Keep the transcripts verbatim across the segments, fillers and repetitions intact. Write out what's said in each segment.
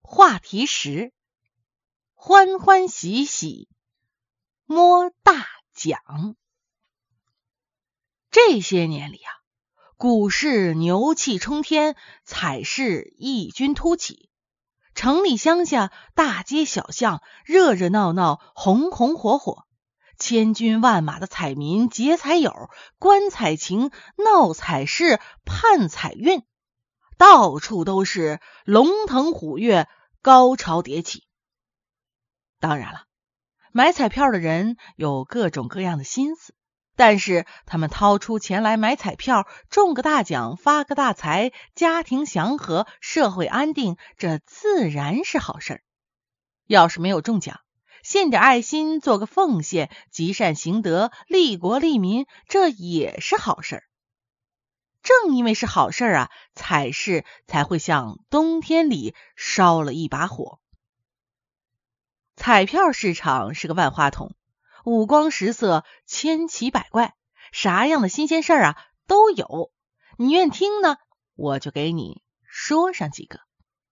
话题十：欢欢喜喜摸大奖。这些年里啊，股市牛气冲天，彩市异军突起，城里乡下大街小巷热热闹闹，红红火火，千军万马的彩民结彩友，观彩情，闹彩市，盼彩运，到处都是龙腾虎跃，高潮迭起。当然了，买彩票的人有各种各样的心思，但是他们掏出钱来买彩票，中个大奖，发个大财，家庭祥和，社会安定，这自然是好事儿。要是没有中奖，献点爱心，做个奉献，积善行德，利国利民，这也是好事儿。正因为是好事儿啊，彩市才会像冬天里烧了一把火。彩票市场是个万花筒，五光十色，千奇百怪，啥样的新鲜事儿啊都有。你愿听呢，我就给你说上几个。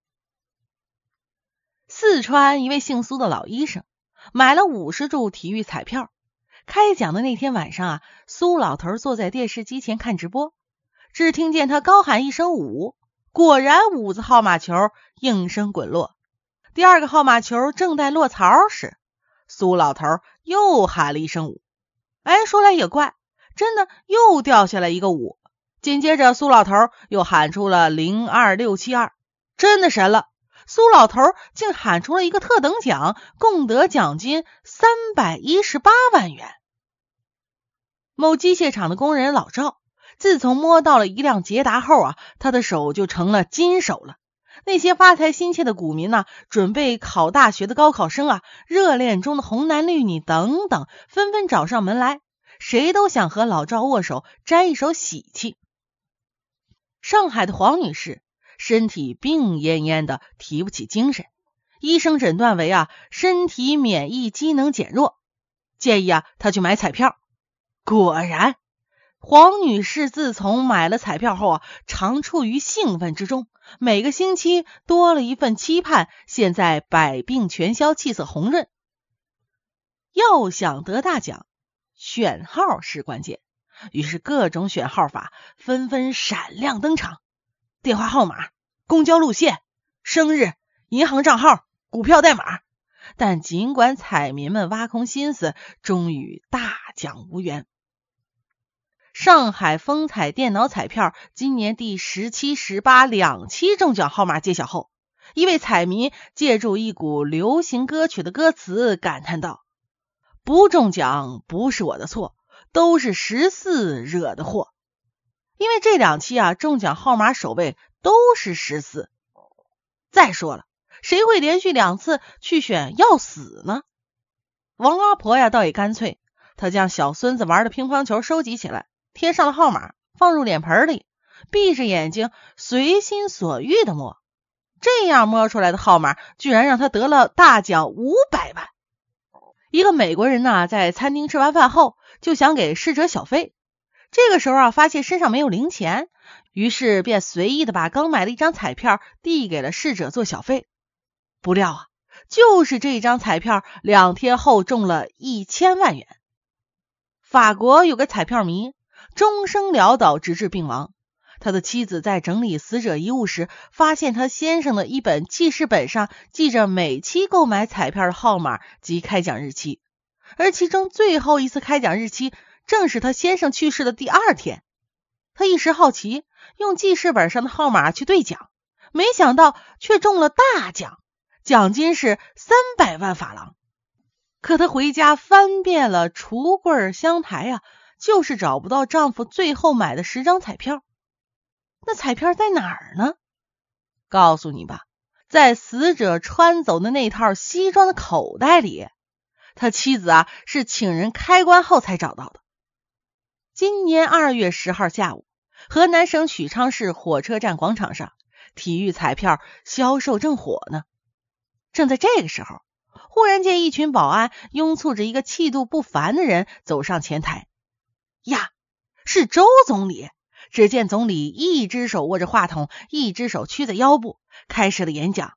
四川一位姓苏的老医生买了五十注体育彩票，开奖的那天晚上啊，苏老头坐在电视机前看直播，只听见他高喊一声五，果然五子号码球应声滚落。第二个号码球正待落槽时，苏老头又喊了一声五。哎，说来也怪，真的又掉下来一个五。紧接着苏老头又喊出了零二六七二，真的神了，苏老头竟喊出了一个特等奖，共得奖金三百一十八万元。某机械厂的工人老赵，自从摸到了一辆捷达后啊，他的手就成了金手了。那些发财心切的股民啊，准备考大学的高考生啊，热恋中的红男绿女等等，纷纷找上门来，谁都想和老赵握手，沾一手喜气。上海的黄女士身体病恹恹的，提不起精神，医生诊断为啊身体免疫机能减弱，建议啊她去买彩票。果然，黄女士自从买了彩票后啊，常处于兴奋之中，每个星期多了一份期盼，现在百病全消，气色红润。要想得大奖，选号是关键，于是各种选号法纷纷闪亮登场，电话号码、公交路线、生日、银行账号、股票代码。但尽管彩民们挖空心思，终于大奖无缘。上海风彩电脑彩票今年第十七、十八两期中奖号码揭晓后，一位彩民借助一股流行歌曲的歌词感叹道：不中奖不是我的错，都是十四惹的祸。因为这两期啊，中奖号码首位都是十四。再说了，谁会连续两次去选要死呢？王阿婆呀倒也干脆，她将小孙子玩的乒乓球收集起来，贴上了号码，放入脸盆里，闭着眼睛随心所欲的摸。这样摸出来的号码居然让他得了大奖五百万。一个美国人呢，在餐厅吃完饭后就想给侍者小费，这个时候啊，发现身上没有零钱，于是便随意的把刚买的一张彩票递给了侍者做小费。不料啊，就是这张彩票两天后中了一千万元。法国有个彩票迷终生潦倒直至病亡，他的妻子在整理死者遗物时，发现他先生的一本记事本上记着每期购买彩票的号码及开奖日期，而其中最后一次开奖日期正是他先生去世的第二天。他一时好奇，用记事本上的号码去兑奖，没想到却中了大奖，奖金是三百万法郎。可他回家翻遍了橱柜香台啊，就是找不到丈夫最后买的十张彩票。那彩票在哪儿呢？告诉你吧，在死者穿走的那套西装的口袋里。他妻子啊是请人开棺后才找到的。今年二月十号下午，河南省许昌市火车站广场上，体育彩票销售正火呢。正在这个时候，忽然见一群保安拥簇着一个气度不凡的人走上前台。呀，是周总理。只见总理一只手握着话筒，一只手屈在腰部，开始了演讲。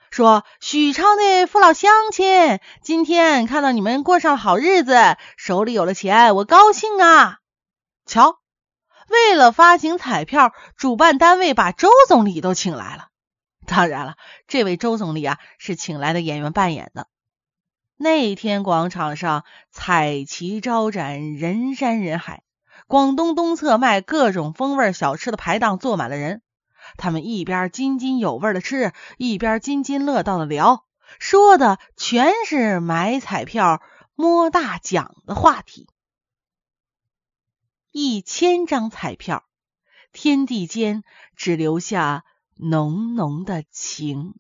说许昌的父老乡亲，今天看到你们过上了好日子，手里有了钱，我高兴啊。瞧，为了发行彩票，主办单位把周总理都请来了。当然了，这位周总理啊，是请来的演员扮演的。那天广场上彩旗招展，人山人海，广东东侧卖各种风味小吃的排档坐满了人，他们一边津津有味的吃，一边津津乐道的聊，说的全是买彩票摸大奖的话题。一千张彩票，天地间只留下浓浓的情。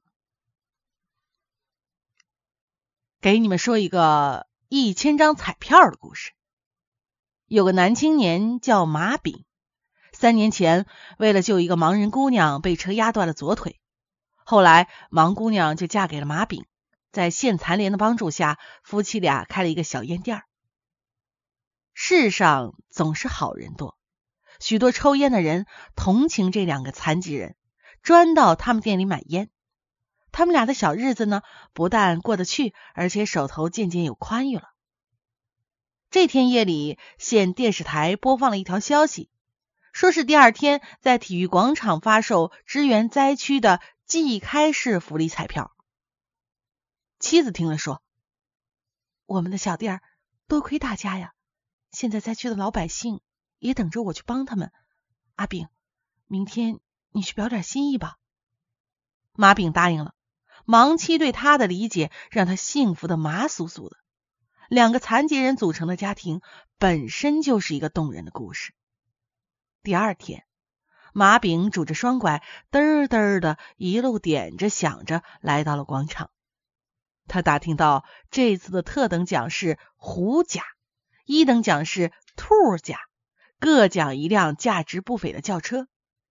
给你们说一个一千张彩票的故事。有个男青年叫马炳，三年前为了救一个盲人姑娘，被车压断了左腿。后来盲姑娘就嫁给了马炳，在县残联的帮助下，夫妻俩开了一个小烟店。世上总是好人多，许多抽烟的人同情这两个残疾人，专到他们店里买烟。他们俩的小日子呢，不但过得去，而且手头渐渐有宽裕了。这天夜里，县电视台播放了一条消息，说是第二天在体育广场发售支援灾区的季开式福利彩票。妻子听了说：我们的小店多亏大家呀，现在灾区的老百姓也等着我去帮他们。阿炳，明天你去表点心意吧。马炳答应了，盲妻对他的理解让他幸福的麻酥酥的。两个残疾人组成的家庭本身就是一个动人的故事。第二天，马炳拄着双拐，嘚儿嘚儿的一路点着想着来到了广场。他打听到这次的特等奖是虎甲，一等奖是兔甲，各奖一辆价值不菲的轿车。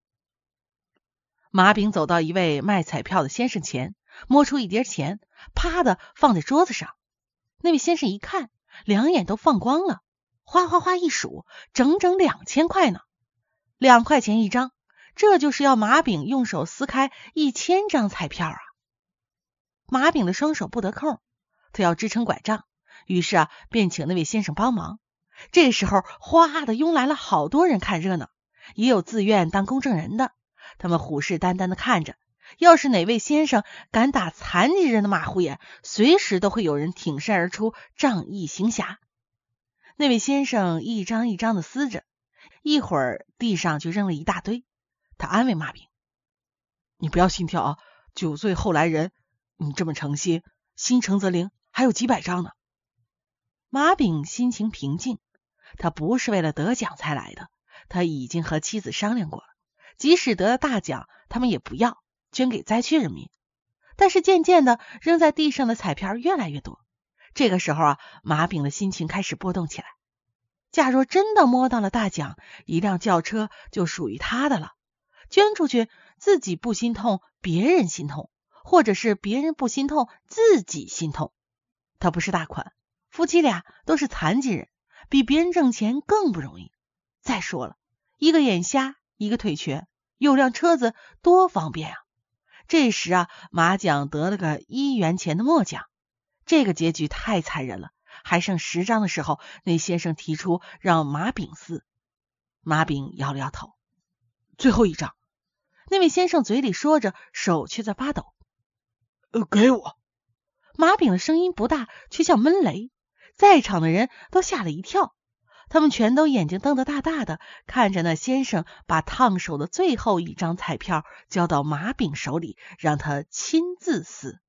马炳走到一位卖彩票的先生前，摸出一叠钱，啪的放在桌子上。那位先生一看，两眼都放光了，哗哗哗一数，整整两千块呢，两块钱一张，这就是要马炳用手撕开一千张彩票啊！马炳的双手不得空，他要支撑拐杖，于是啊，便请那位先生帮忙。这时候，哗的拥来了好多人看热闹，也有自愿当公证人的，他们虎视眈眈的看着。要是哪位先生敢打残疾人的马虎眼，随时都会有人挺身而出，仗义行侠。那位先生一张一张的撕着，一会儿地上就扔了一大堆。他安慰马炳：你不要心跳啊，九岁后来人，你这么诚心，心诚则灵，还有几百张呢。马炳心情平静，他不是为了得奖才来的，他已经和妻子商量过了，即使得了大奖，他们也不要，捐给灾区人民。但是渐渐的，扔在地上的彩票越来越多。这个时候啊，马炳的心情开始波动起来。假若真的摸到了大奖，一辆轿车就属于他的了。捐出去，自己不心痛，别人心痛，或者是别人不心痛，自己心痛。他不是大款，夫妻俩都是残疾人，比别人挣钱更不容易。再说了，一个眼瞎，一个腿瘸，有辆车子多方便啊！这时啊，马奖得了个一元钱的末奖。这个结局太残忍了，还剩十张的时候，那先生提出让马炳撕。马炳摇了摇头，最后一张。那位先生嘴里说着，手却在发抖。呃，给我。马炳的声音不大，却像闷雷，在场的人都吓了一跳。他们全都眼睛瞪得大大的，看着那先生把烫手的最后一张彩票交到马炳手里，让他亲自撕。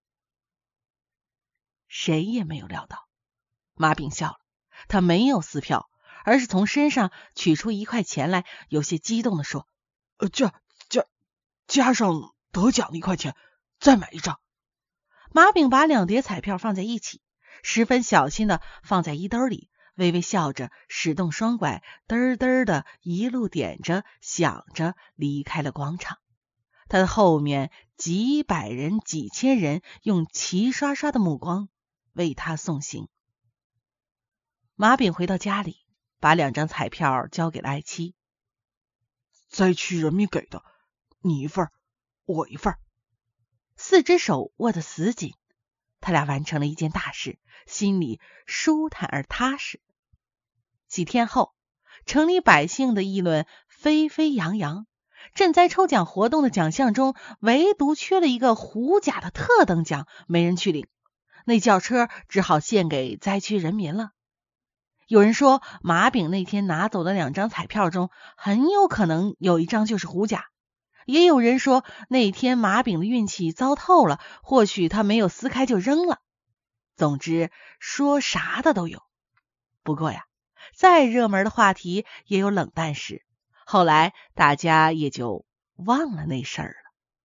谁也没有料到，马炳笑了，他没有撕票，而是从身上取出一块钱来，有些激动地说：呃，加加加上得奖的一块钱，再买一张。马炳把两叠彩票放在一起，十分小心的放在衣兜里，微微笑着，使动双拐，嘚嘚的一路点着想着离开了广场。他的后面几百人几千人用齐刷刷的目光为他送行。马炳回到家里，把两张彩票交给了爱妻。灾区人民给的，你一份，我一份。 四只手握得死紧。他俩完成了一件大事，心里舒坦而踏实。几天后，城里百姓的议论沸沸扬扬，赈灾抽奖活动的奖项中，唯独缺了一个虎甲的特等奖，没人去领。那轿车只好献给灾区人民了。有人说，马炳那天拿走的两张彩票中，很有可能有一张就是虎甲。也有人说，那天马炳的运气糟透了，或许他没有撕开就扔了。总之，说啥的都有。不过呀，再热门的话题也有冷淡时，后来大家也就忘了那事儿了。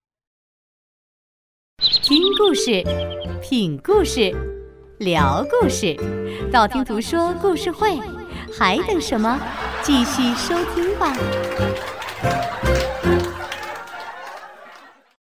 听故事，品故事，聊故事，道听途说故事会，还等什么？继续收听吧。